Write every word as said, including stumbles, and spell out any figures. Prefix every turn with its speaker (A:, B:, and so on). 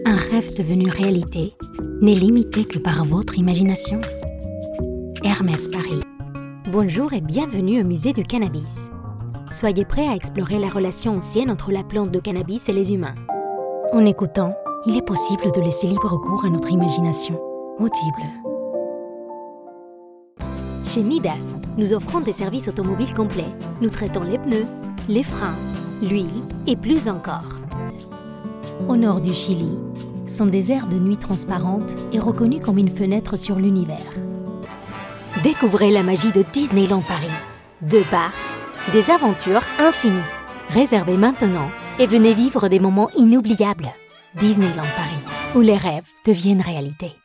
A: Un rêve devenu réalité n'est limité que par votre imagination. Hermès Paris. Bonjour et bienvenue au musée du cannabis. Soyez prêts à explorer la relation ancienne entre la plante de cannabis et les humains. En écoutant, il est possible de laisser libre cours à notre imagination. Audible. Chez Midas, nous offrons des services automobiles complets. Nous traitons les pneus, les freins, l'huile et plus encore. Au nord du Chili, son désert de nuit transparente est reconnu comme une fenêtre sur l'univers. Découvrez la magie de Disneyland Paris. Deux parcs, des aventures infinies. Réservez maintenant et venez vivre des moments inoubliables. Disneyland Paris, où les rêves deviennent réalité.